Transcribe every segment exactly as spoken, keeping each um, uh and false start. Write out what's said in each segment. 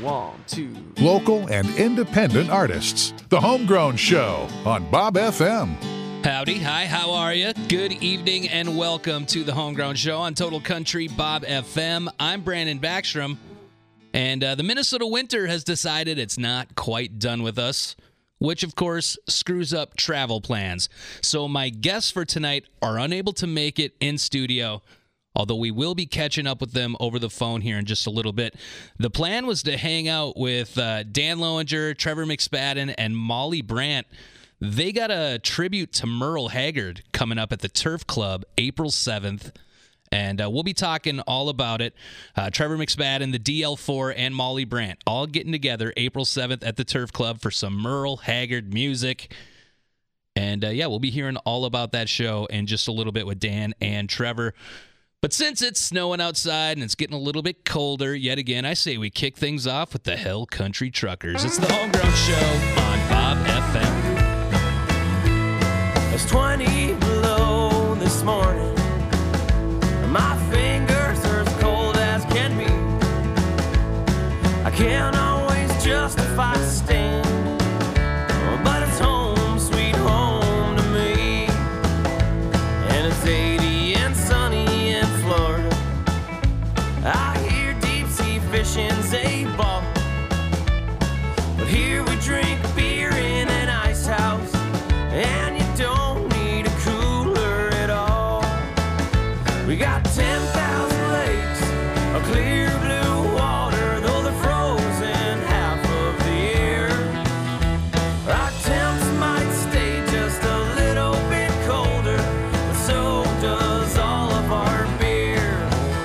One, two. Local and independent artists. The Homegrown Show on Bob F M. Howdy. Hi, how are you? Good evening and welcome to the Homegrown Show on Total Country Bob F M. I'm Brandon Backstrom, and uh, the Minnesota winter has decided it's not quite done with us, which, of course, screws up travel plans. So my guests for tonight are unable to make it in studio, although we will be catching up with them over the phone here in just a little bit. The plan was to hang out with uh, Dan Lowinger, Trevor McSpadden, and Molly Brandt. They got a tribute to Merle Haggard coming up at the Turf Club April seventh, and uh, we'll be talking all about it. Uh, Trevor McSpadden, the D L four, and Molly Brandt all getting together April seventh at the Turf Club for some Merle Haggard music. And uh, yeah, we'll be hearing all about that show in just a little bit with Dan and Trevor. But since it's snowing outside and it's getting a little bit colder, yet again, I say we kick things off with the Hell Country Truckers. It's the Homegrown Show on Bob F M. It's twenty below this morning. My fingers are as cold as can be. I can't always justify staying, but it's home, sweet home to me. And it's eighty and sunny in Florida. I hear deep sea fishing's a ball, but here we drink beer in an ice house, and you don't need a cooler at all. We got ten thousand lakes, a clear blue water, though they're frozen half of the year. Our temps might stay just a little bit colder, but so does all of our beer.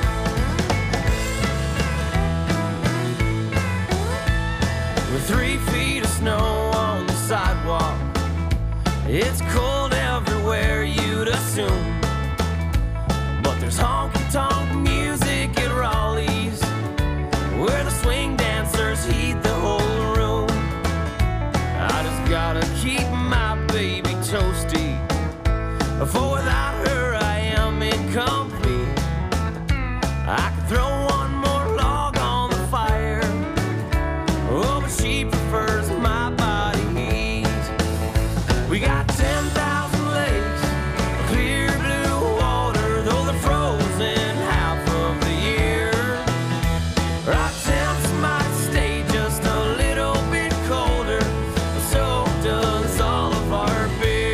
With three feet of snow on the sidewalk, it's cold everywhere, you'd assume. But there's honky-tonk music at Raleigh's, where the swing dancers heat the whole room. I just gotta keep my baby toasty, for without her I am incomplete. I could throw one more log on the fire, oh, but she prefers my body heat. We got ten thousand lakes, a clear blue water, though they're frozen half of the year. Our temps might stay just a little bit colder, but so does all of our beer.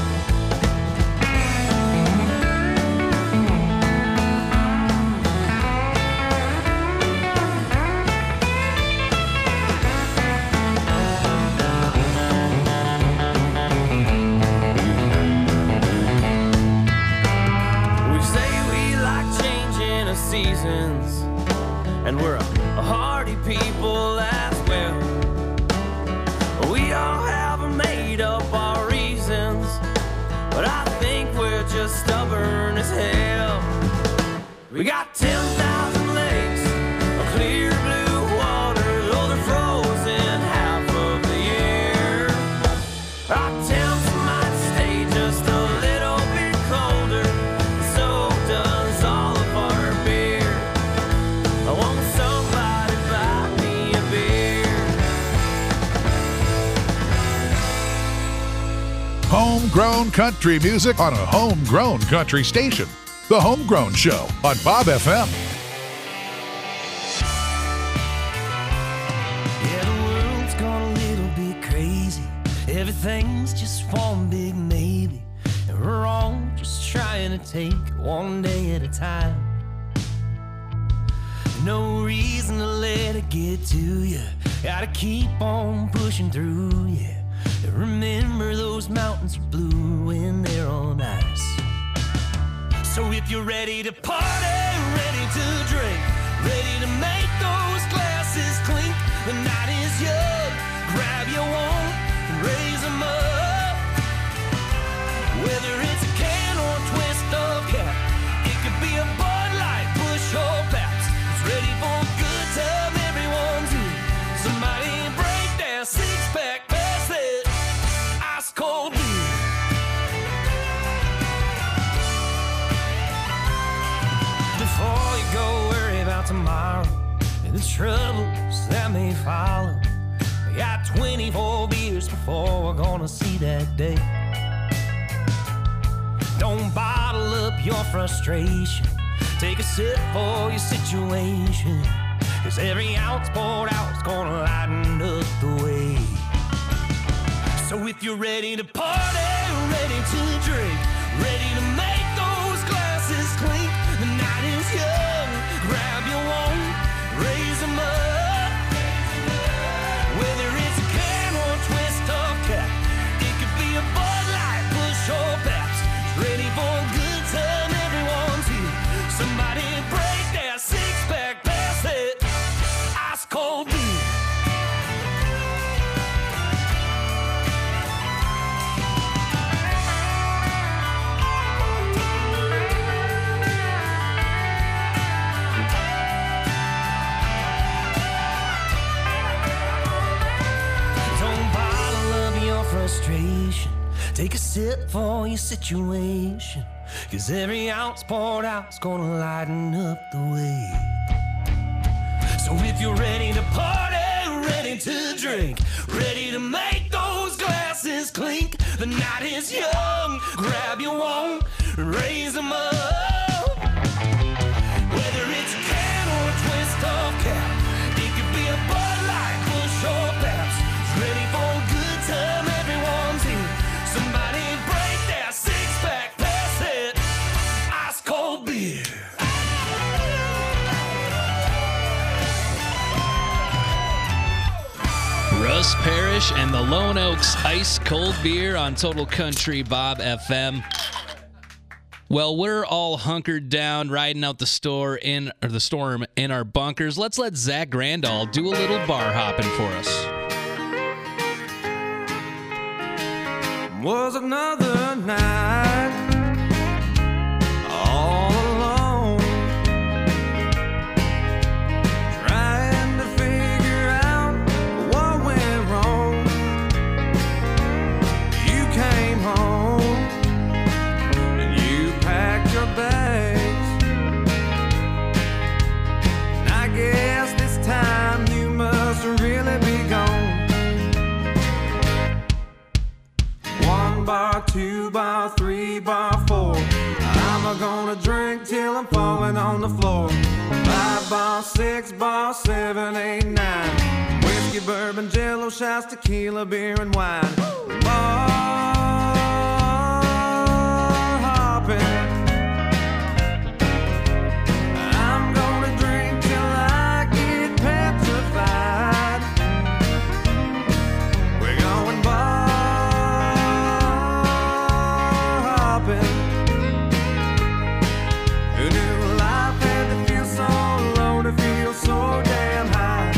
We say we like changing the seasons, and we're a, a hardy people as well. We all have made up our reasons, but I think we're just stubborn as hell. We got ten thousand lakes, a clear blue water, though they're frozen half of the year. Our temps might stay just a little bit colder, so does all of our beer. I want somebody to buy me a beer. Homegrown country music on a homegrown country station. The Homegrown Show on Bob F M. Yeah, the world's gone a little bit crazy. Everything's just one big maybe, and we're all just trying to take it one day at a time. No reason to let it get to you. Gotta keep on pushing through, yeah. And remember those mountains are blue when they're on ice. So if you're ready to party, ready to drink, ready to make those glasses clink, the night is young. Grab your one and raise them up. Whether it's a can or a twist of cap, it could be a Bud Light, Busch or Pabst. It's ready for a good time, everyone's in. Somebody break that six-pack, pass that ice cold beer. Before you go worry about tomorrow and the troubles that may follow. We got twenty-four beers before we're gonna see that day. Don't bottle up your frustration. Take a sip for your situation. Cause every ounce poured out is gonna lighten up the way. So if you're ready to party, ready to drink, ready to make those glasses clink, the night is young, grab your one, raise them up. Whether it's a can or a twist of cap, it could be a Bud Light, Busch or Pabst. Ready for a good time, everyone's here. Somebody break that six-pack, pass it, ice cold beer. Frustration. Take a sip for your situation. Cause every ounce poured out's gonna lighten up the way. So if you're ready to party, ready to drink, ready to make those glasses clink, the night is young, grab your one, raise them up. Whether it's a can or a twist of cap, it could be a Bud Light, Busch or Pabst. It's ready for a good time, everyone's here. Somebody break that six-pack, pass it, ice cold beer. Russ Parrish and the Lone Oaks Ice Cold Beer on Total Country Bob F M. Well, we're all hunkered down, riding out the store in or the storm in our bunkers. Let's let Zach Grandal do a little bar hopping for us. Was another night all alone, trying to figure out what went wrong. You came home and you packed your bags, and I guess this time you must really be gone. One bar, two bar, three bar, four. I'm a gonna drink till I'm falling on the floor. Five bar, six bar, seven, eight, nine. Whiskey, bourbon, jello shots, tequila, beer, and wine. Bar hopping. I'm gonna drink till I get petrified. We're going bar. Who knew life had to feel so low, to feel so damn high?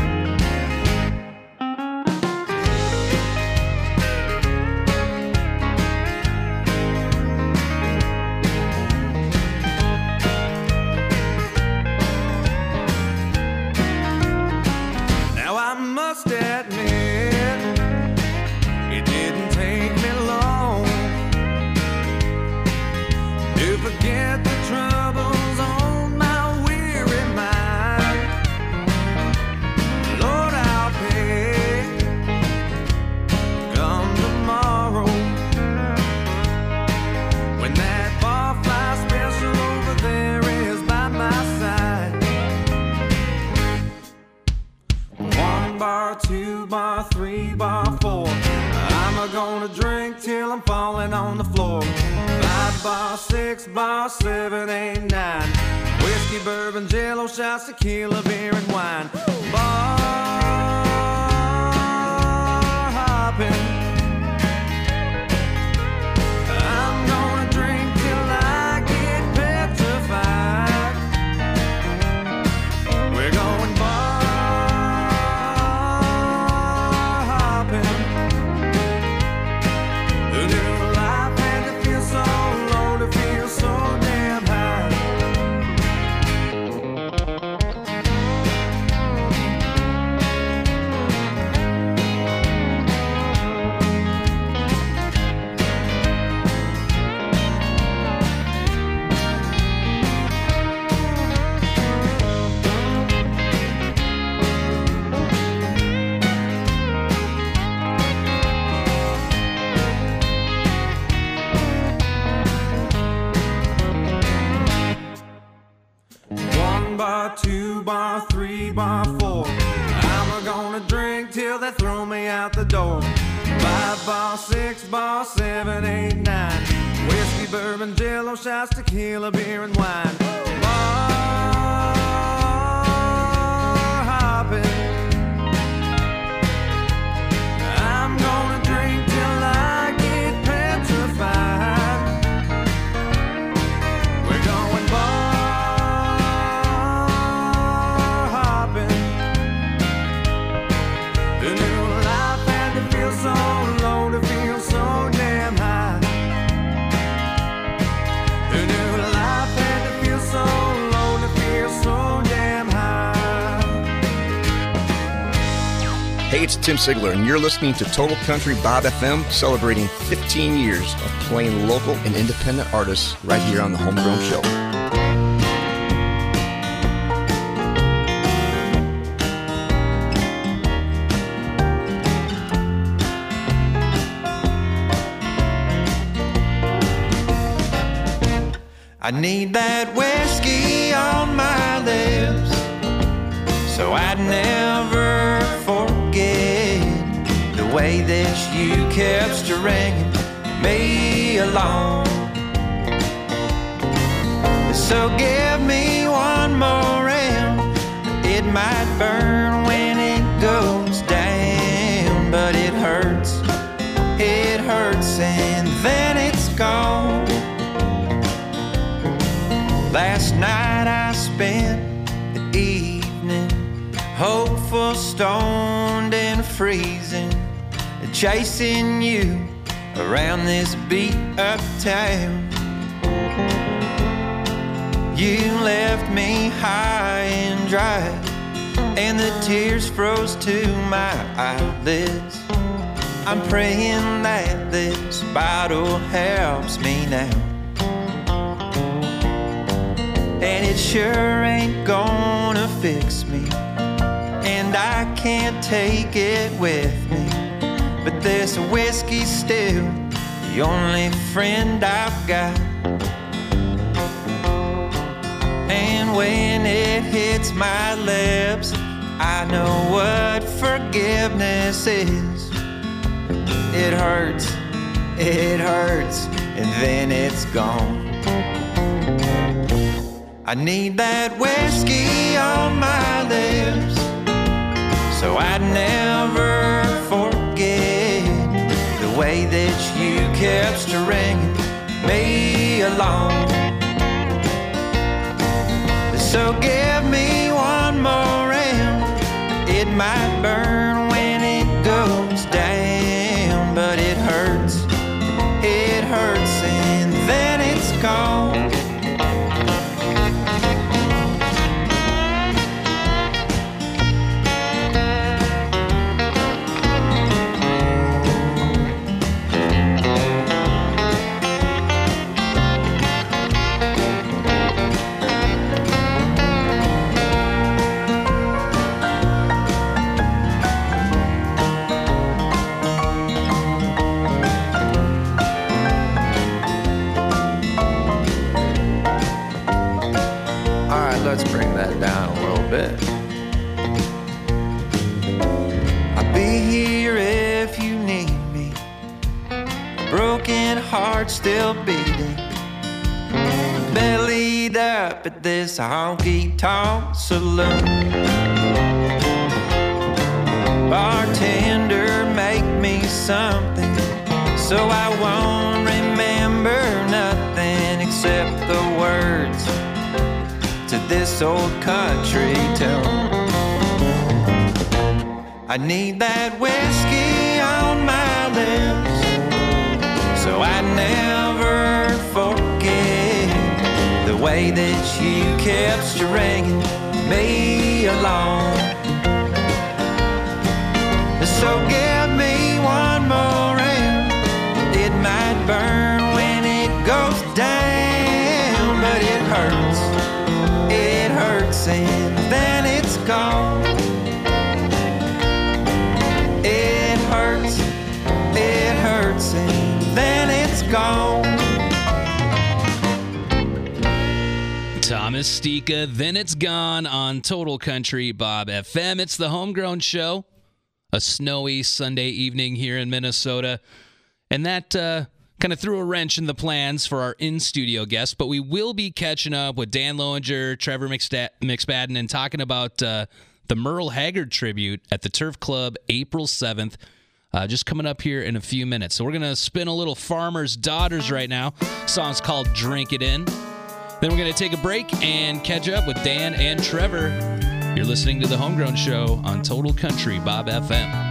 Now I must admit, it didn't take me long to forget the troubles on my weary mind. Lord, I'll pay come tomorrow, when that bar fly special over there is by my side. One bar, two bar, three bar, four. I'm a gonna drink till I'm falling on the floor. Five bar, six bar, seven, eight, nine. Whiskey, bourbon, jello shots, tequila, beer, and wine. Bar hopping. I'm gonna drink till I get petrified. We're going bar hopping. Who knew life had to feel so low, to feel so damn high? out the door. Five ball, six ball, seven, eight, nine. Whiskey, bourbon, jello shots, tequila, beer, and wine. Bar hopping. I'm gonna drink till I get petrified. We're going bar hopping. The new life had to feel so low to feel so damn high. The new life had to feel so low to feel so damn high. Hey, it's Tim Sigler, and you're listening to Total Country Bob F M, celebrating fifteen years of playing local and independent artists right here on the Homegrown Show. I need that whiskey on my lips so I'd never forget the way that you kept stringing me along. So give me one more round. It might burn when it goes down, but it hurts, it hurts, and then it's gone. Last night I spent the evening hopeful, stoned and freezing, chasing you around this beat up town. You left me high and dry, and the tears froze to my eyelids. I'm praying that this bottle helps me now, and it sure ain't gonna fix me, and I can't take it with me. But this whiskey's still the only friend I've got. And when it hits my lips, I know what forgiveness is. It hurts, it hurts, and then it's gone. I need that whiskey on my lips so I'd never forget the way that you kept stringing me along. So give me one more round. It might burn when it goes down, but it hurts, it hurts, and then it's gone. Let's bring that down a little bit. I'll be here if you need me. A broken heart still beating, bellied up at this honky-tonk saloon. Bartender, make me something so I won't remember nothing except the words to this old country tune. I need that whiskey on my lips so I never forget the way that you kept stringing me along. So give me one more round. It might burn when it goes down, but it hurts, it hurts, and then it's gone. It hurts, it hurts, and then it's gone. Thomas Stika, Then It's Gone on Total Country Bob F M. It's the Homegrown Show a snowy Sunday evening here in Minnesota. And that uh, kind of threw a wrench in the plans for our in-studio guests. But we will be catching up with Dan Lowinger, Trevor McSta- McSpadden, and talking about uh, the Merle Haggard tribute at the Turf Club April seventh. Uh, just coming up here in a few minutes. So we're going to spin a little Farmer's Daughters right now. Song's called Drink It In. Then we're going to take a break and catch up with Dan and Trevor. You're listening to The Homegrown Show on Total Country Bob F M.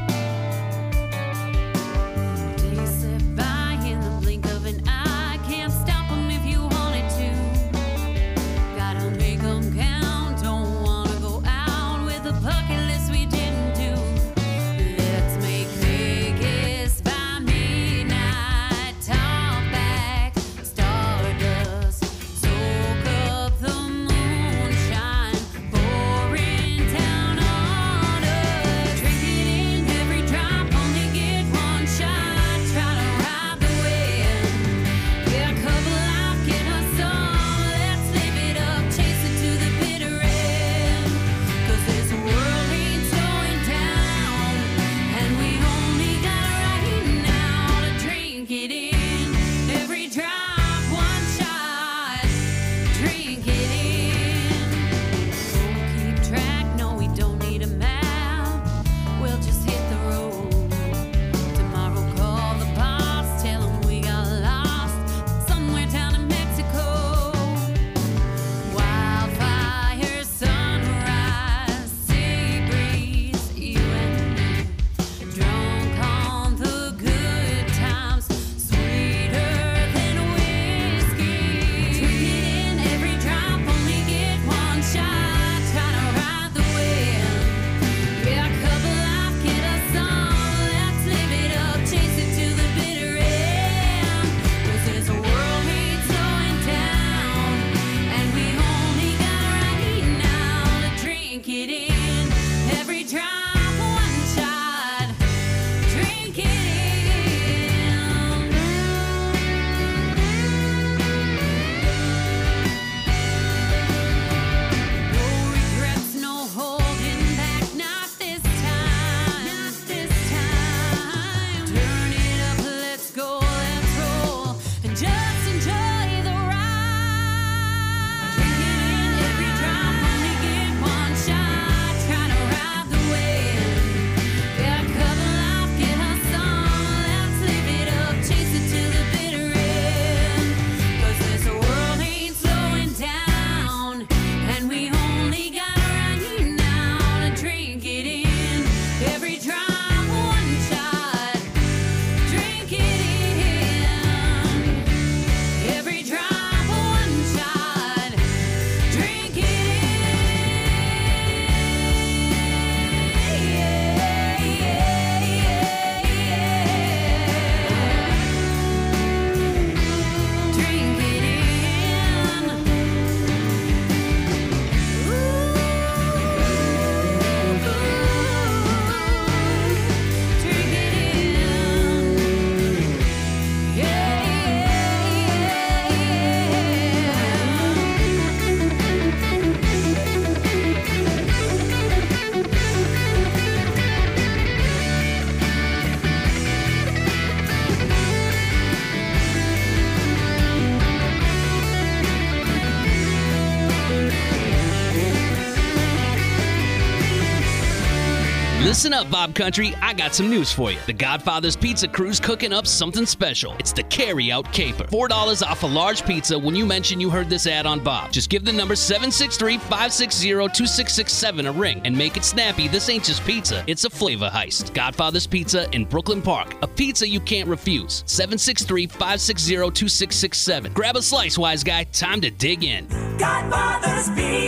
Listen up, Bob Country. I got some news for you. The Godfather's Pizza Crew's cooking up something special. It's the Carry-Out Caper. four dollars off a large pizza when you mention you heard this ad on Bob. Just give the number seven six three, five six zero, two six six seven a ring and make it snappy. This ain't just pizza. It's a flavor heist. Godfather's Pizza in Brooklyn Park. A pizza you can't refuse. seven six three, five six zero, two six six seven. Grab a slice, wise guy. Time to dig in. Godfather's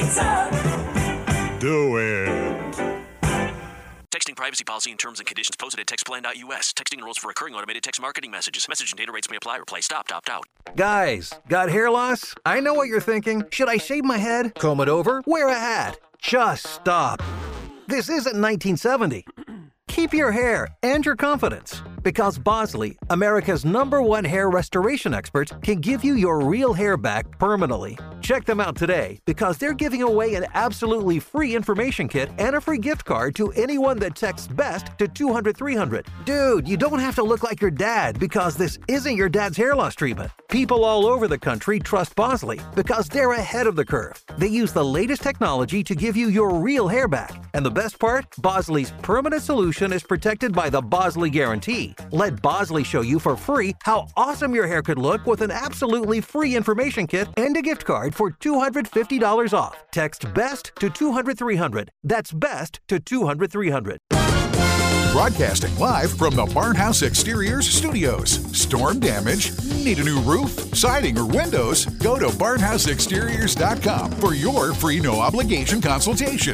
Pizza. Do it. Texting privacy policy and terms and conditions posted at text plan dot U S. Texting rules for recurring automated text marketing messages. Message and data rates may apply. Reply stop, opt out. Guys, got hair loss? I know what you're thinking. Should I shave my head, comb it over, wear a hat? Just stop. This isn't nineteen seventy. Keep your hair and your confidence, because Bosley, America's number one hair restoration expert, can give you your real hair back permanently. Check them out today because they're giving away an absolutely free information kit and a free gift card to anyone that texts BEST to two hundred three hundred. Dude, you don't have to look like your dad because this isn't your dad's hair loss treatment. People all over the country trust Bosley because they're ahead of the curve. They use the latest technology to give you your real hair back. And the best part? Bosley's permanent solution is protected by the Bosley Guarantee. Let Bosley show you for free how awesome your hair could look with an absolutely free information kit and a gift card for two hundred fifty dollars off. Text BEST to two hundred three hundred. That's BEST to two hundred three hundred. Broadcasting live from the Barnhouse Exteriors Studios. Storm damage? Need a new roof, siding, or windows? Go to barnhouse exteriors dot com for your free no-obligation consultation.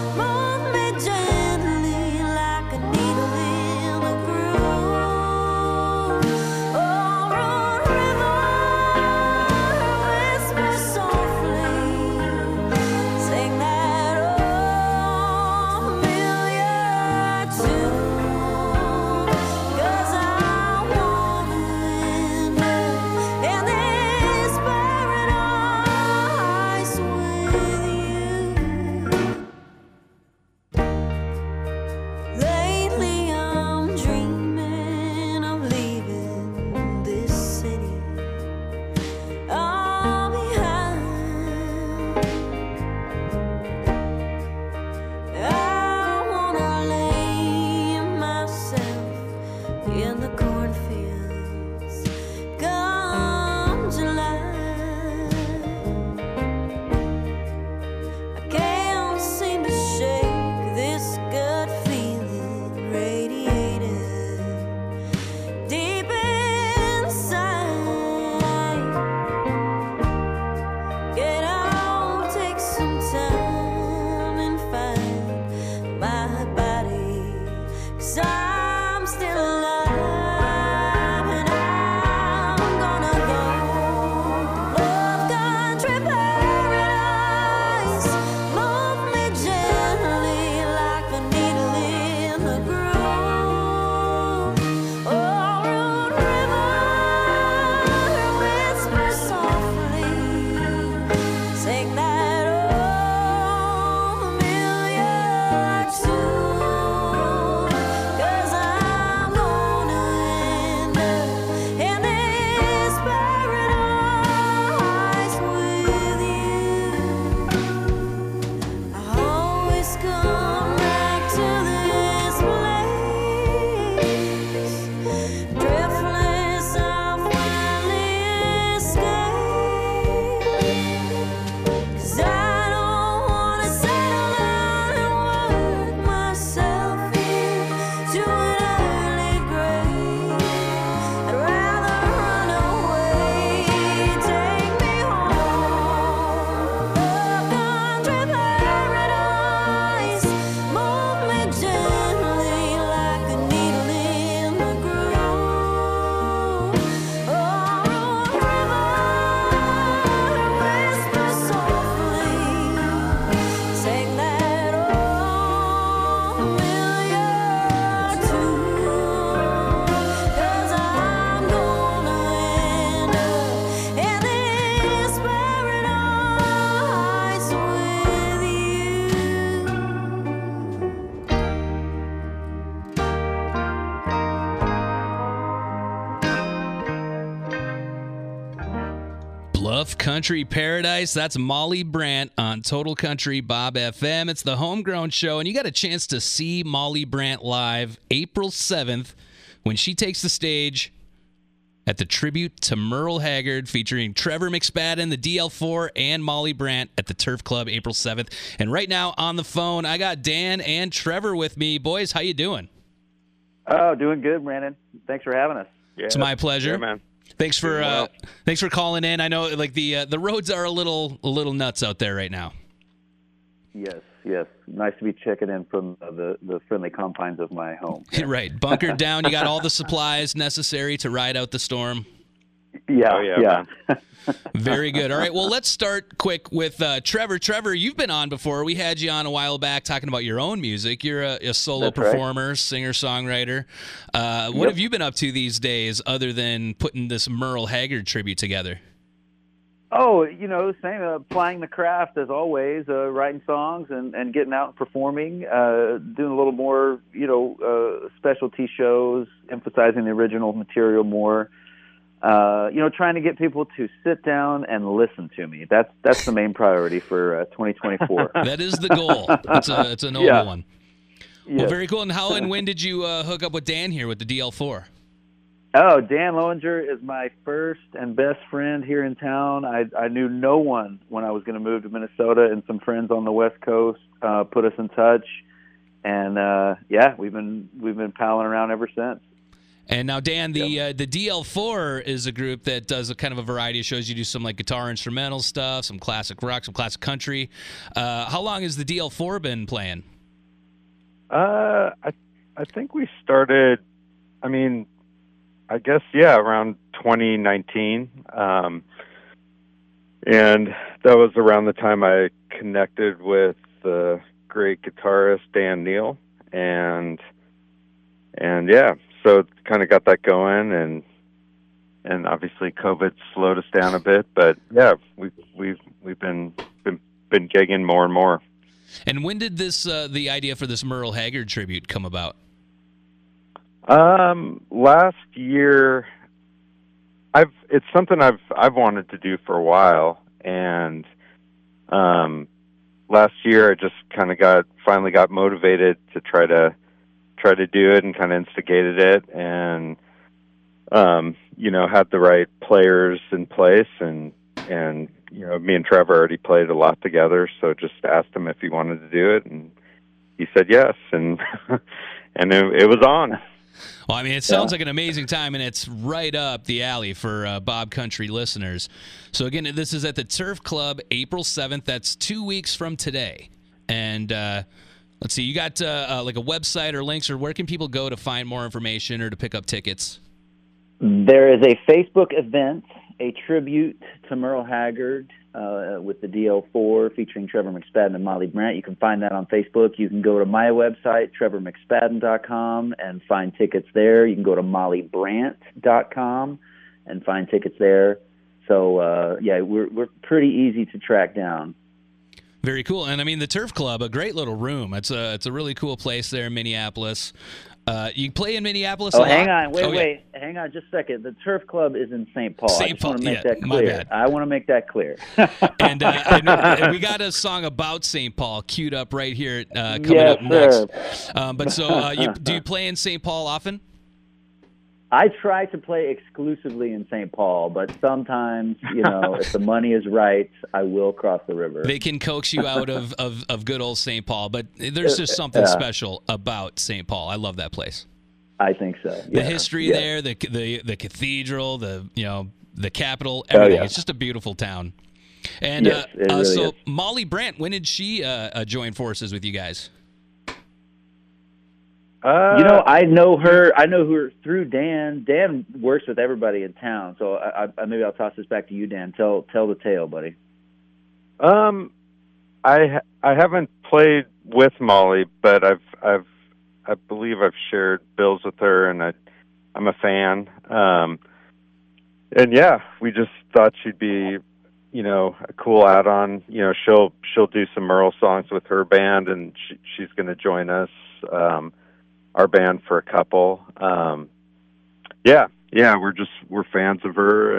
Move me gently like a needle in a groove. Buff Country Paradise. That's Molly Brandt on Total Country Bob F M. It's the Homegrown Show, and you got a chance to see Molly Brandt live April seventh when she takes the stage at the tribute to Merle Haggard, featuring Trevor McSpadden, the D L four, and Molly Brandt at the Turf Club April seventh. And right now on the phone, I got Dan and Trevor with me. Boys, how you doing? Oh, doing good, Brandon. Thanks for having us. Yeah. It's my pleasure. Yeah, man. Thanks for Doing well. uh, thanks for calling in. I know like the uh, the roads are a little a little nuts out there right now. Yes, yes. Nice to be checking in from uh, the, the friendly confines of my home. Right. Bunkered down. You got all the supplies necessary to ride out the storm. Yeah, Oh, yeah, yeah. Very good. All right. Well, let's start quick with uh, Trevor. Trevor, you've been on before. We had you on a while back talking about your own music. You're a, a solo That's right. performer, singer-songwriter. Uh, what Yep. have you been up to these days other than putting this Merle Haggard tribute together? Oh, you know, same, uh, applying the craft as always, uh, writing songs and, and getting out and performing, uh, doing a little more, you know, uh, specialty shows, emphasizing the original material more. Uh, you know, trying to get people to sit down and listen to me. That's that's the main priority for uh, twenty twenty-four. That is the goal. It's a, it's a noble Yeah. one. Yes. Well, very cool. And how and when did you uh, hook up with Dan here with the D L four? Oh, Dan Lowinger is my first and best friend here in town. I, I knew no one when I was going to move to Minnesota, and some friends on the West Coast uh, put us in touch. And uh, yeah, we've been we've been palling around ever since. And now, Dan, the uh, the D L four is a group that does a kind of a variety of shows. You do some like guitar instrumental stuff, some classic rock, some classic country. Uh, how long has the D L four been playing? Uh, I I think we started. I mean, I guess yeah, around twenty nineteen, um, and that was around the time I connected with the great guitarist Dan Neal, and and yeah, so kind of got that going, and and obviously COVID slowed us down a bit, but yeah, we've we've we've been been been gigging more and more. And when did this uh, the idea for this Merle Haggard tribute come about? Um, last year, I've it's something I've I've wanted to do for a while, and um, last year I just kind of got finally got motivated to try to try to do it, and kind of instigated it, and um, you know, had the right players in place, and and you know, me and Trevor already played a lot together, so just asked him if he wanted to do it, and he said yes, and and it, it was on. Well, I mean, it sounds like an amazing time, and it's right up the alley for uh, Bob Country listeners. So, again, this is at the Turf Club, April seventh. That's two weeks from today. And uh, let's see, you got uh, uh, like a website or links, or where can people go to find more information or to pick up tickets? There is a Facebook event, a tribute to Merle Haggard uh, with the D L four featuring Trevor McSpadden and Molly Brandt. You can find that on Facebook. You can go to my website, trevor mcspadden dot com, and find tickets there. You can go to molly brandt dot com and find tickets there. So, uh, yeah, we're we're pretty easy to track down. Very cool. And, I mean, the Turf Club, a great little room. It's a, it's a really cool place there in Minneapolis. Uh, you play in Minneapolis Oh, a hang lot? on. Wait, Oh, yeah. wait. Hang on just a second. The Turf Club is in Saint Paul. Saint I just Paul, want to make yeah, that my clear. bad. I want to make that clear. And, uh, and, and we got a song about Saint Paul queued up right here uh, coming Yes, up next. sir. Um, but so, uh, you, do you play in Saint Paul often? I try to play exclusively in Saint Paul, but sometimes, you know, if the money is right, I will cross the river. They can coax you out of, of, of good old Saint Paul, but there's just something Yeah. special about Saint Paul. I love that place. I think so. The yeah. history Yeah. there, the the the cathedral, the you know the Capitol, Oh, everything. yeah. It's just a beautiful town. And Yes, uh, it uh, really so is. Molly Brandt, when did she uh, uh, join forces with you guys? Uh, You know, I know her. I know her through Dan. Dan works with everybody in town, so I, I, maybe I'll toss this back to you, Dan. Tell tell the tale, buddy. Um, I ha- I haven't played with Molly, but I've I've I believe I've shared bills with her, and I I'm a fan. Um, and yeah, we just thought she'd be, you know, a cool add-on. You know, she'll she'll do some Merle songs with her band, and she, she's going to join us, um, our band, for a couple. Um, yeah, yeah, we're just we're fans of her, and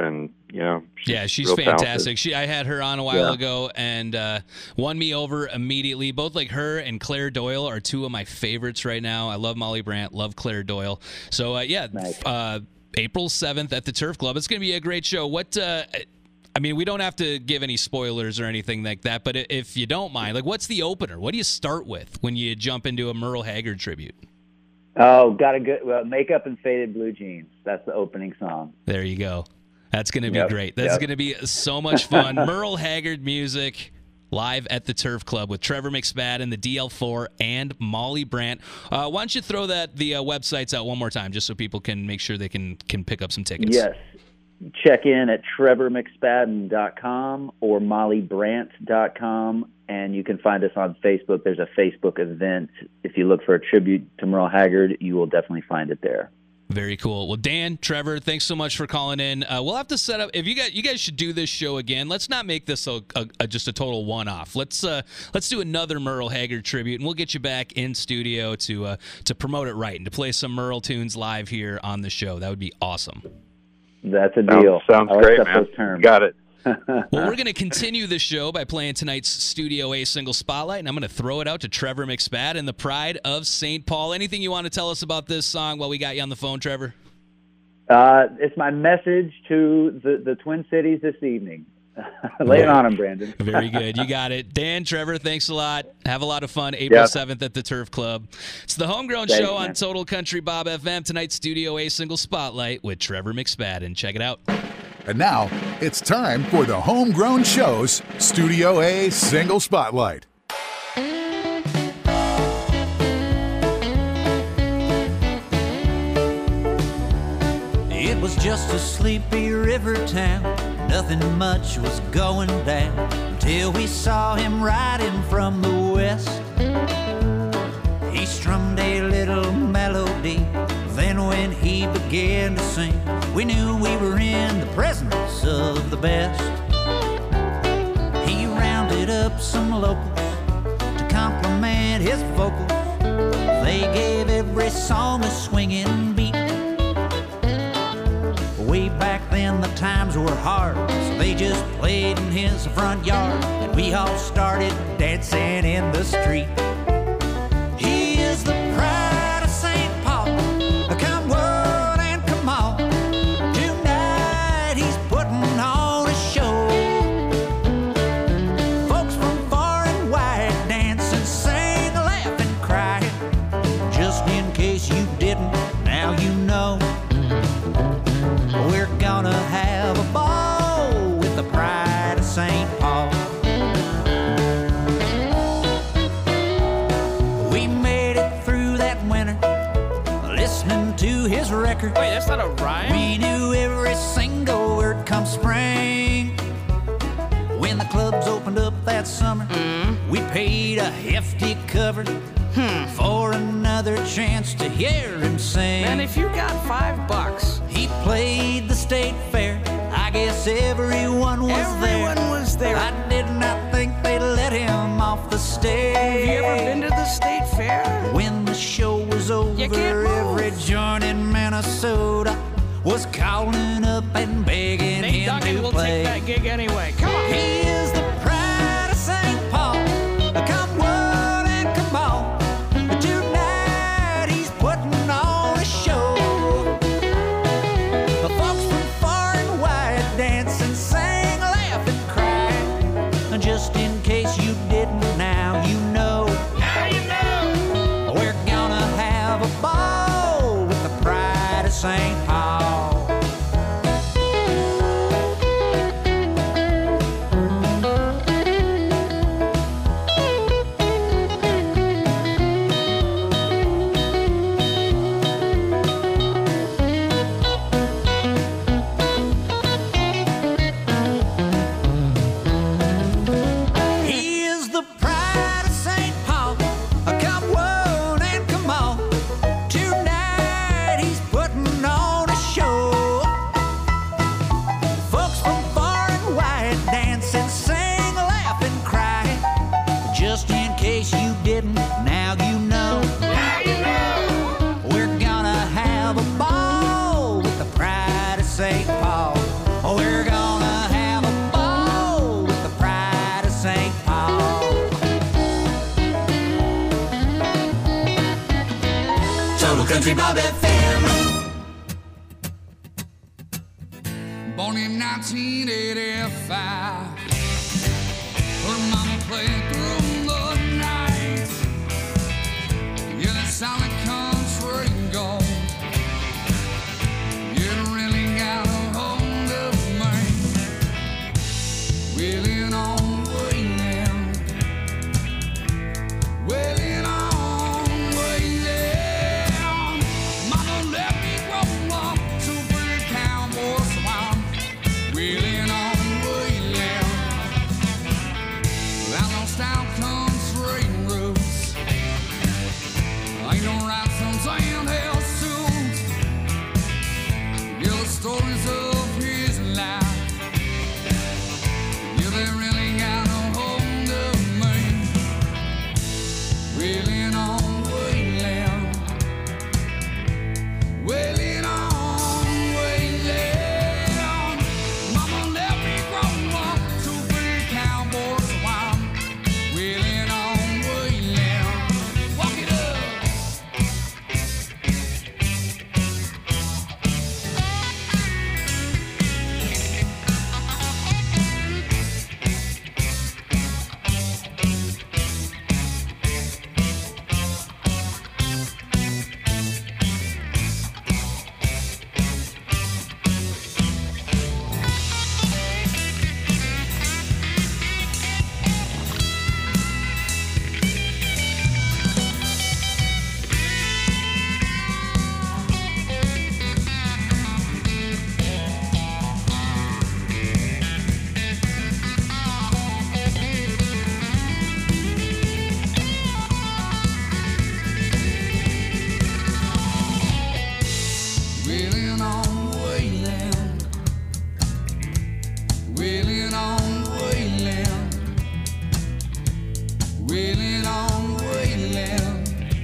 you know, she's yeah, she's real fantastic. talented. She I had her on a while Yeah. ago and uh, won me over immediately. Both like her and Claire Doyle are two of my favorites right now. I love Molly Brandt, love Claire Doyle. So uh, yeah, Nice. uh, April seventh at the Turf Club. It's going to be a great show. What? Uh, I mean, we don't have to give any spoilers or anything like that, but if you don't mind, like, what's the opener? What do you start with when you jump into a Merle Haggard tribute? Oh, got a good well, Makeup and Faded Blue Jeans. That's the opening song. There you go. That's going to be Yep, great. That's yep. going to be so much fun. Merle Haggard music live at the Turf Club with Trevor McSpadden, the D L four, and Molly Brandt. Uh, why don't you throw that the uh, websites out one more time just so people can make sure they can can pick up some tickets? Yes. Check in at trevor mcspadden dot com or molly brandt dot com, and you can find us on Facebook. There's a Facebook event. If you look for a tribute to Merle Haggard, you will definitely find it there. Very cool. Well, Dan, Trevor, thanks so much for calling in. Uh, we'll have to set up if you guys you guys should do this show again. Let's not make this a, a, a just a total one-off. Let's uh, let's do another Merle Haggard tribute, and we'll get you back in studio to uh, to promote it right and to play some Merle tunes live here on the show. That would be awesome. That's a Sounds, deal. sounds I'll great, accept man. those terms. Got it. Well, we're going to continue the show by playing tonight's Studio A single spotlight, and I'm going to throw it out to Trevor McSpadden, the pride of Saint Paul. Anything you want to tell us about this song while we got you on the phone, Trevor? Uh, it's my message to the, the Twin Cities this evening. Lay it on them, Brandon. Very good. You got it. Dan, Trevor, thanks a lot. Have a lot of fun April Yep. seventh at the Turf Club. It's the Homegrown Thanks, Show on man. Total Country Bob F M. Tonight's Studio A single spotlight with Trevor McSpadden. Check it out. And now it's time for the Homegrown Show's Studio A Single Spotlight. It was just a sleepy river town. Nothing much was going down until we saw him riding from the west. He strummed a little melody. Then when he began to sing, we knew we were in the presence of the best. He rounded up some locals to compliment his vocals. They gave every song a swinging beat. Way back then the times were hard, so they just played in his front yard, and we all started dancing in the street. He is the pride of Saint Paul. Come world and come on. Tonight he's putting on a show. Folks from far and wide dancing, sing, laugh, and cry. Just in case you didn't, now you know. We're gonna have a ball with the pride of Saint Paul. We made it through that winter, listening to his record. Wait, that's not a rhyme? We knew every single word come spring. When the clubs opened up that summer, we paid a hefty cover for another chance to hear him sing. Man, if you got five bucks, He played the state fair. I guess everyone was there. everyone was there. I did not think they'd let him off the stage. Have you ever been to the state fair? When the show was over, You can't move. every joint in Minnesota was calling up and begging Nate him Duggan to will play. take that gig anyway. Come on. He is the pride of Saint Paul. Come world and come on. Tonight he's putting on a show. The folks from far and wide dancing, sang, laugh, and cry. Just in case you didn't, now you know. Now you know. We're gonna have a ball with the pride of Saint Paul. Country Bob F M. Born in nineteen eighty-five, heard mama play through the night. Yeah, that solid country gold. It really got a hold of me. Wheeling on, wheeling, wheeling on, wheeling. Mama let me grow up to be a cowboy, so I'm wheeling on, wheeling. Outlaw style country roots. Ain't no right from saying hell suits. Yeah, the stories of his life. Yeah, they really got a hold of me. Wheeling on, wheeling. Wheeling on, wheeling. Mama let me grow up to be a cowboy, so I'm wheeling on, wheeling. Walk it up. Wheeling on, wheeling. Wheeling on, wheeling. Wheeling on, wheeling.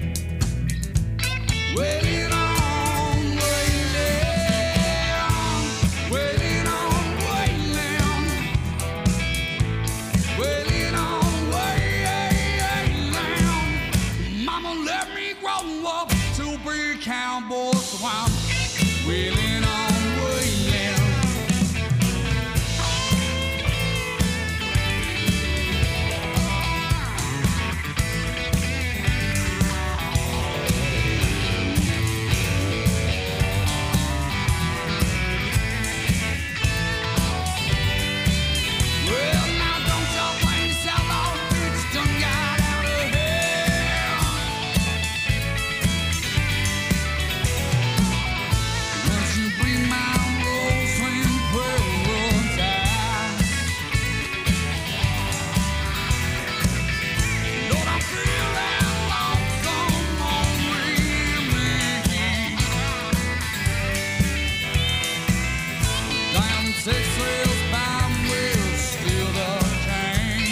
Wheeling on, wheeling. Wheeling on, wheeling. Wheeling on, wheeling. Mama let me grow up to be a cowboy, so I'm wheeling on, wheeling. Well, now don't y'all blame this outlaw bitch done got out of hell. Won't you be my rose when paradise? Lord, I'm feeling lonesome on me. Down Texas bound will steal the chain.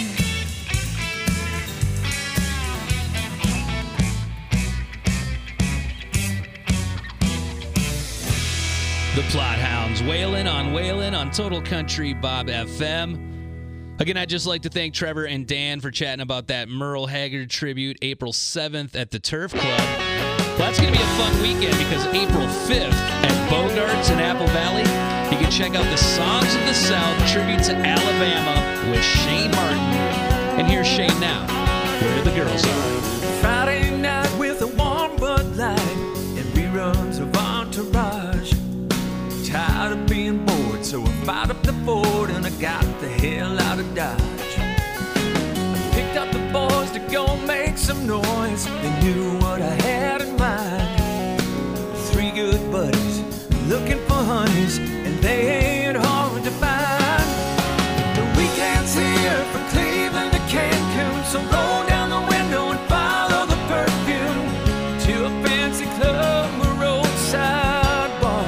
The Plot Hounds, wailing on wailing on Total Country Bob F M. Again, I'd just like to thank Trevor and Dan for chatting about that Merle Haggard tribute April seventh at the Turf Club. Well, that's going to be a fun weekend because April fifth at Bogarts in Apple Valley, you can check out the Songs of the South tribute to Alabama with Shane Martin. And here's Shane now, Where the Girls Are. Friday night with a warm Bud Light and reruns of Entourage. Tired of being bored, so I fired up the Ford and I got the hell out of Dodge. I picked up the boys to go make some noise. They knew what I had in mind. Three good buddies looking for honeys, and they ain't hard to find. The weekend's here from Cleveland to Cancun, so roll down the window and follow the perfume to a fancy club or roadside bar.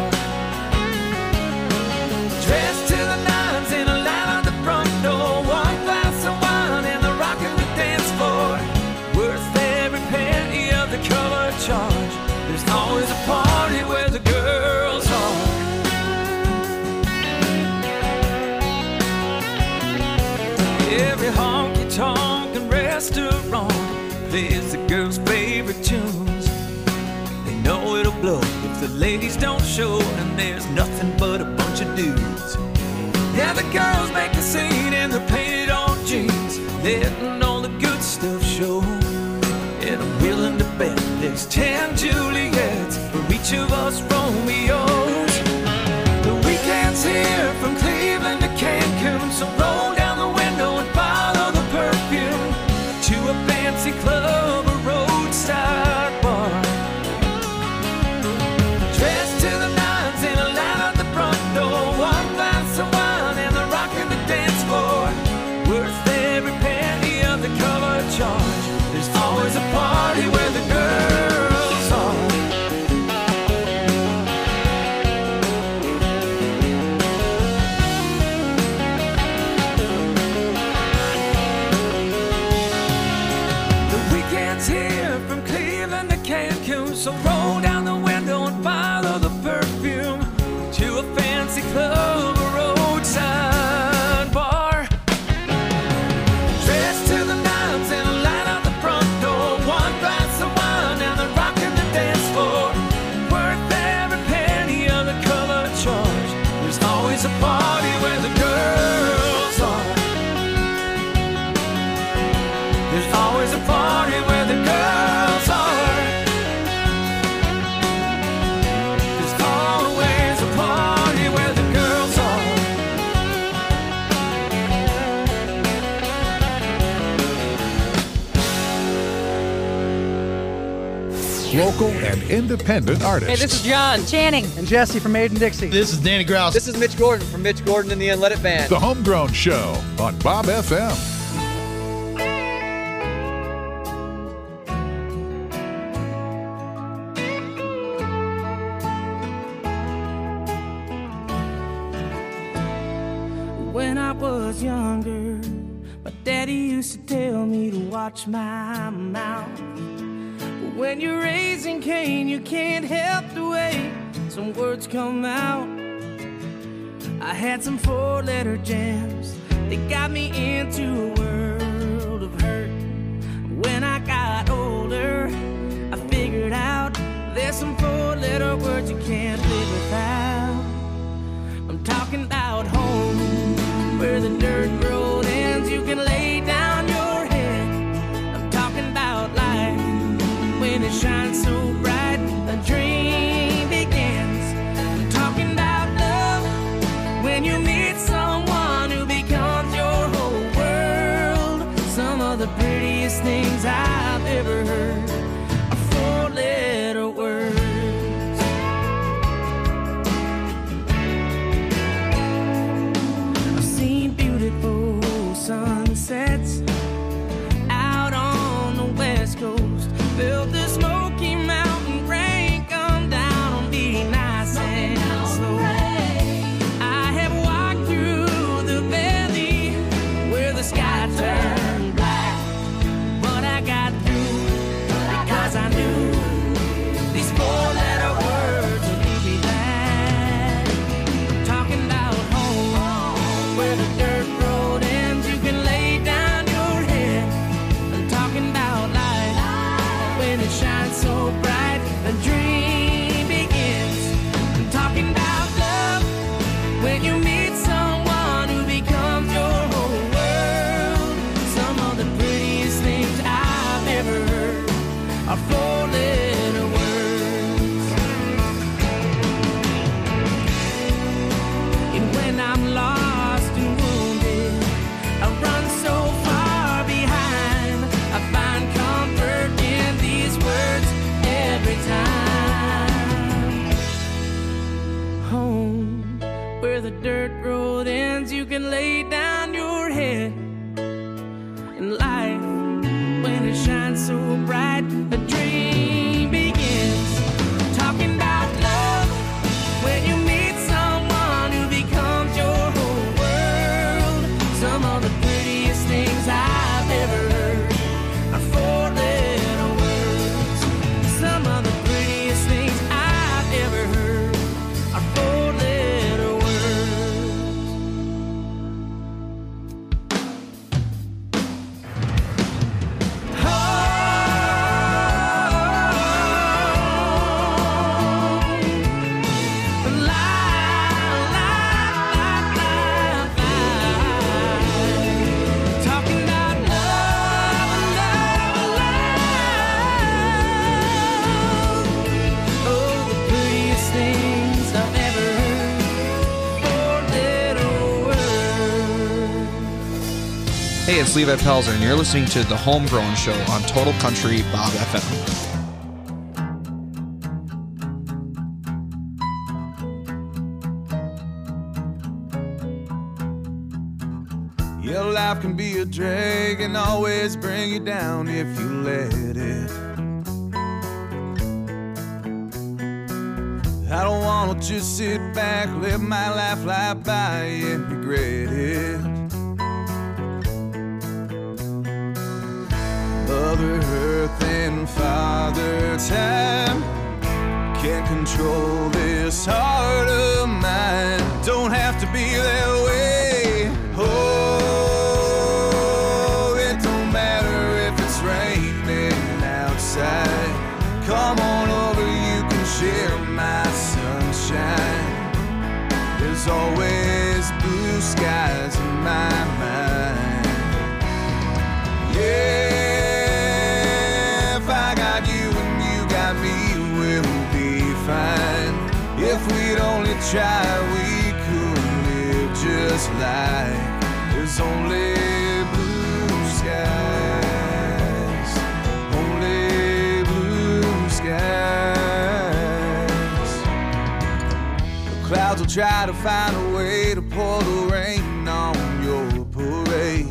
Dressed to the nines in a line at the front door, one glass of wine and the rock and the dance floor. Worth every penny of the cover charge. There's always a party where the girls are. Every honky-tonk and restaurant plays the girls' favorite tunes. They know it'll blow if the ladies don't show and there's nothing but a bunch of dudes. Yeah, the girls make the scene in their painted on jeans, letting all the good stuff show. And I'm willing to bet there's ten Juliets for each of us Romeos. The weekend's here from Cleveland to Cancun, so roll down the window and follow the perfume to a fancy club or roadside bar. Dressed to the nines in a line at the front door, one glass of wine and the rock in the dance floor. Worth every penny of the cover charge. There's always a party where the girls are. The weekend's here from Cleveland to Cancun, so roll down the window and follow the perfume to a fancy club or roadside bar. Dressed to the nines in a line out the front door, one glass of wine and the rock in the dance floor. Worth every penny of the cover charge. There's always a party where the girls are. There's always a party where the girls are. There's always a party where the girls are. Local and independent artists. Hey, this is John Channing and Jesse from Made in Dixie. This is Danny Grouse. This is Mitch Gordon from Mitch Gordon and the Unleaded Band. The Homegrown Show on Bob F M. When I was younger, my daddy used to tell me to watch my mouth. But when you're raising Cain, you can't help the way some words come out. I had some four-letter jams that got me into a world of hurt. When I got older, I figured out there's some four-letter words you can't live without. I'm talking about home, where the dirt road ends, you can lay down your head. I'm talking about life, when it shines so bright, a dream begins. I'm talking about love, when you meet someone who becomes your whole world. Some of the prettiest things I've ever heard are four-letter words. I've seen beautiful sunsets out on the west coast. Felt the Smoky Mountain rain come down on me nice and slow. I have walked through the valley where the sky turned black, but I got through because I knew these four-letter words would lead me back. I'm talking about home, where the dirt road ends, you can lay down your head. I'm talking about life, when it shines so bright, a dream begins. I'm talking about love, when you meet someone who becomes your whole world. Some of the prettiest things I've ever heard are four-letter words. And when I'm lost and wounded, I run so far behind, I find comfort in these words every time. Home, where the dirt road ends, you can lay down your head. And life, when it shines so bright, a dream begins. Talking about love, when you meet someone who becomes your whole world. Some of the prettiest things I've ever heard are four-letter words. Some of the prettiest things I've ever heard are four-letter words. Hey, it's Levi Pelzer, and you're listening to The Homegrown Show on Total Country Bob F M. Your life can be a drag and always bring you down if you let it. I don't want to just sit back, let my life fly by and regret it. Mother Earth and Father Time can't control this heart of mine. Don't have to be that way. Oh, it don't matter if it's raining outside. Come on over, you can share my sunshine. There's always blue skies in my mind. Yeah. If we'd only try, we could live just like there's only blue skies, only blue skies. The clouds will try to find a way to pour the rain on your parade,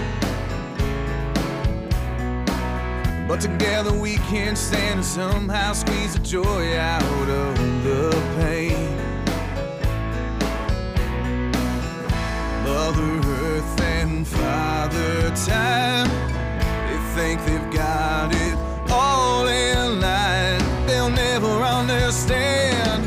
but together we can stand and somehow squeeze the joy out of the pain. Mother Earth and Father Time, they think they've got it all in line. They'll never understand.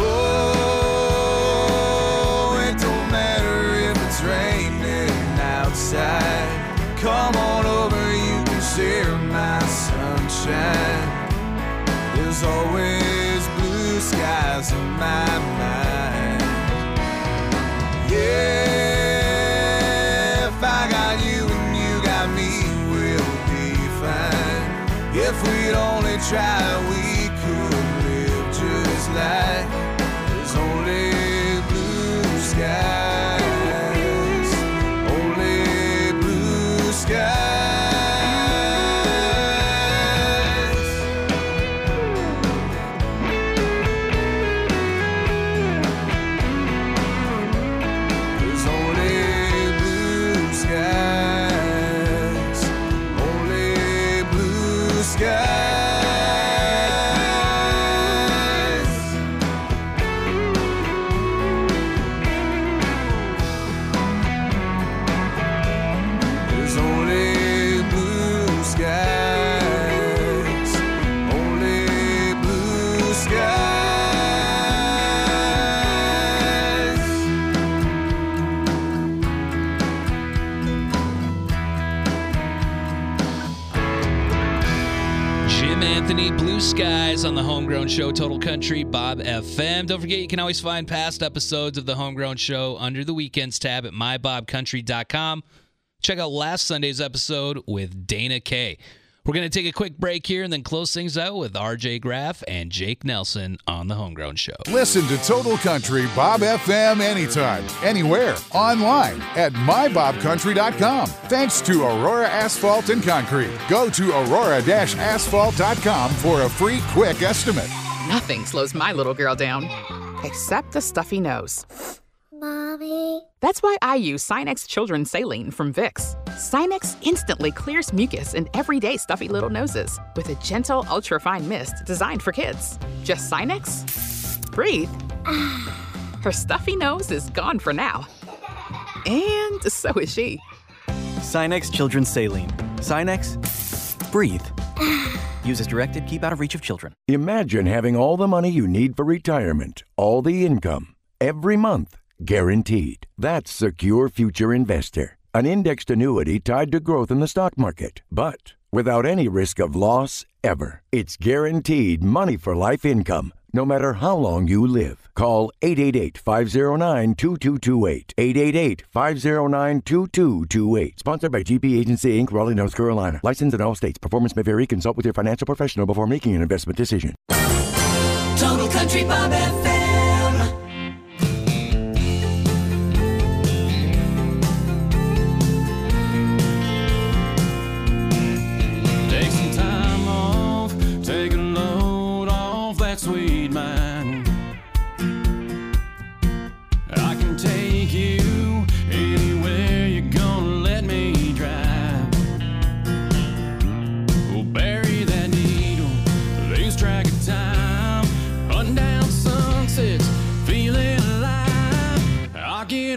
Oh, it don't matter if it's raining outside. Come on over, you can share my sunshine. There's always blue skies in my mind. Yeah, if I got you and you got me, we'll be fine. If we'd only try, we could live just like there's only blue skies, only blue skies. Blue Skies on the Homegrown Show, Total Country Bob F M. Don't forget, you can always find past episodes of the Homegrown Show under the Weekends tab at my bob country dot com. Check out last Sunday's episode with Dana Kay. We're going to take a quick break here and then close things out with R J Graff and Jake Nelson on the Homegrown Show. Listen to Total Country Bob F M anytime, anywhere, online at my bob country dot com. Thanks to Aurora Asphalt and Concrete. Go to aurora dash asphalt dot com for a free quick estimate. Nothing slows my little girl down, except a stuffy nose. Mommy. That's why I use Sinex Children's Saline from Vicks. Sinex instantly clears mucus in everyday stuffy little noses with a gentle, ultra-fine mist designed for kids. Just Sinex? Breathe. Her stuffy nose is gone for now. And so is she. Sinex Children's Saline. Sinex, breathe. Use as directed, keep out of reach of children. Imagine having all the money you need for retirement, all the income, every month, guaranteed. That's Secure Future Investor, an indexed annuity tied to growth in the stock market, but without any risk of loss ever. It's guaranteed money for life income, no matter how long you live. Call eight eight eight, five oh nine, two two two eight, eight eight eight, five oh nine, two two two eight. Sponsored by G P Agency, Incorporated, Raleigh, North Carolina. Licensed in all states. Performance may vary. Consult with your financial professional before making an investment decision. Total Country Bob F M.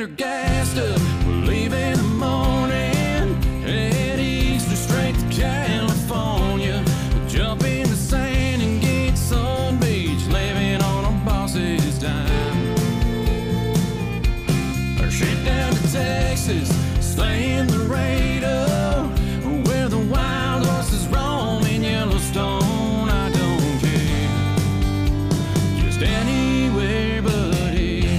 her gassed up. We'll leave in the morning, head east or straight to California. We'll jump in the sand and get Sun Beach, living on our boss's dime. Or shit down to Texas, stay in the Laredo, where the wild horses roam in Yellowstone. I don't care, just anywhere but here.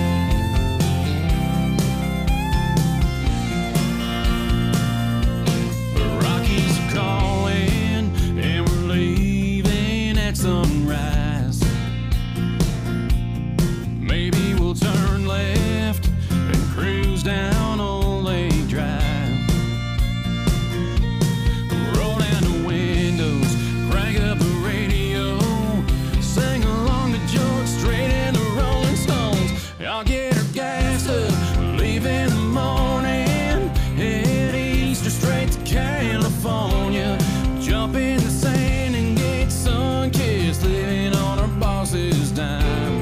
The Rockies are calling and we're leaving at sunrise. Maybe we'll turn left and cruise down Old Lake Drive. Roll down the windows, crank up the radio, sing along to George Strait and the Rolling Stones. I'll get her gassed up, leave in the morning, head east or straight to California. Jump in the sand and get sun-kissed, living on our boss's dime.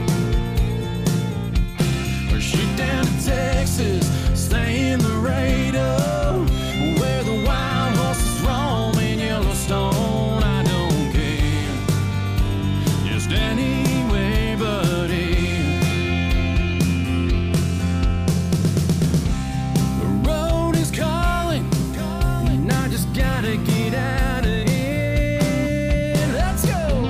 Or shoot down to Texas, stay in the Laredo, where the wild horses roam in Yellowstone. I don't care, just anywhere but here. The road is calling, and I just gotta get out of here. Let's go.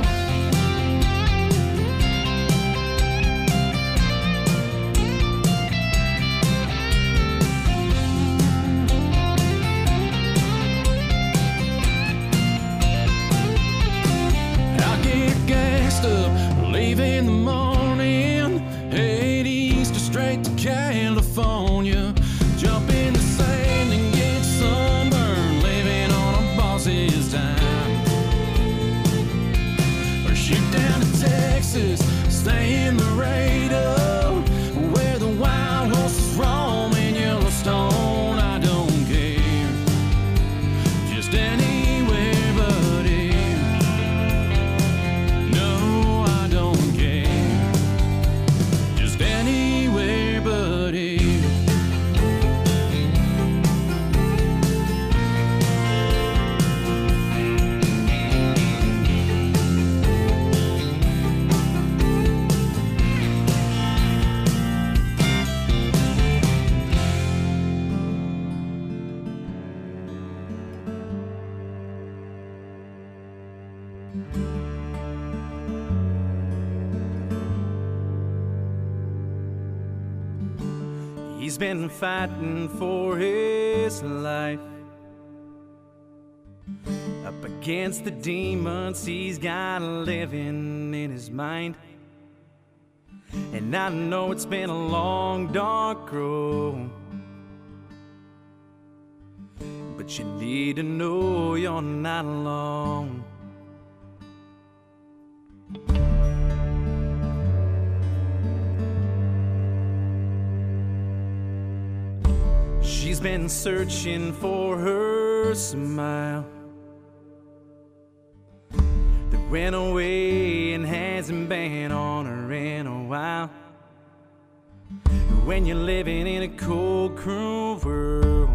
I'll get gassed up, leave in the morning, head east or straight to California. Jump in the sand and get sunburned, living on a boss's dime. Or shoot down to Texas, stay in the Laredo, where the wild horses roam in Yellowstone. I don't care, just anywhere but here. No, I don't care, just anywhere but here. He's been fighting for his life, up against the demons he's got living in his mind. And I know it's been a long, dark road, but you need to know you're not alone. She's been searching for her smile that went away and hasn't been on her in a while. When you're living in a cold, cruel world,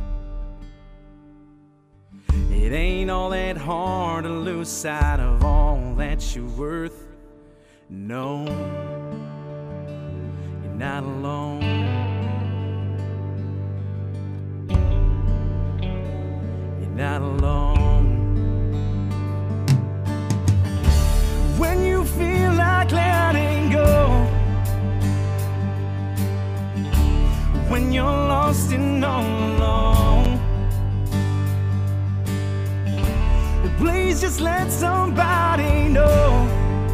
it ain't all that hard to lose sight of all that you're worth. No, you're not alone. Not alone. When you feel like letting go, when you're lost and all alone, please just let somebody know,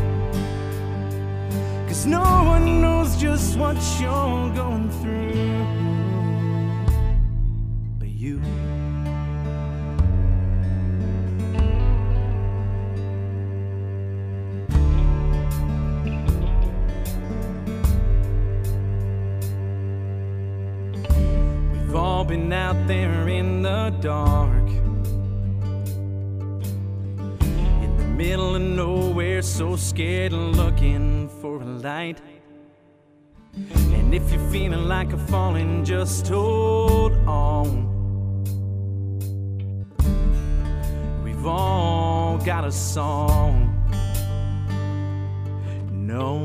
'cause no one knows just what you're going through but you. We've all been out there in the dark, in the middle of nowhere, so scared and looking for a light. And And if you're feeling like a falling, just hold on. We've all got a song. No,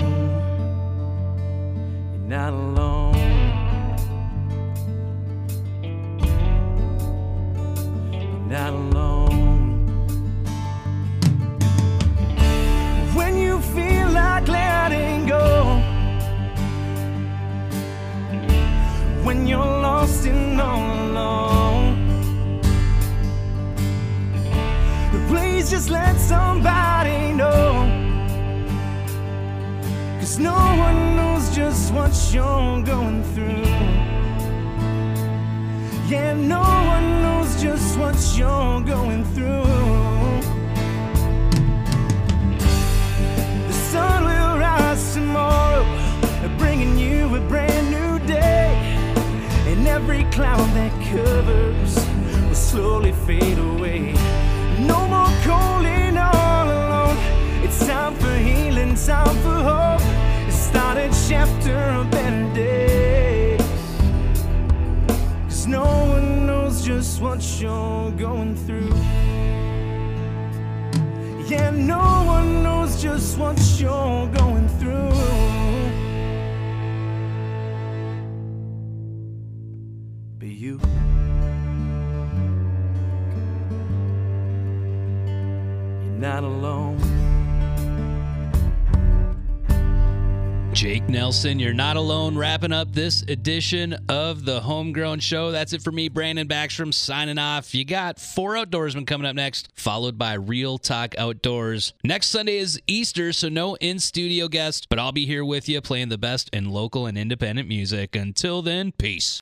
you're not alone. You're not alone. When you feel like letting go, when you're lost and all alone, please just let somebody know. 'Cause no one knows just what you're going through. Yeah, no one knows just what you're going through. The sun will rise tomorrow, bringing you a brand new day. And every cloud that covers will slowly fade away. No more cold and all alone. It's time for healing, time for hope. Start a chapter of better days. 'Cause no one knows just what you're going through. Yeah, no one knows just what you're going through. Be you. You're not alone. Jake Nelson, you're not alone, wrapping up this edition of the Homegrown Show. That's it for me, Brandon Backstrom, signing off. You got Four Outdoorsmen coming up next, followed by Real Talk Outdoors. Next Sunday is Easter, so no in-studio guest, but I'll be here with you playing the best in local and independent music. Until then, peace.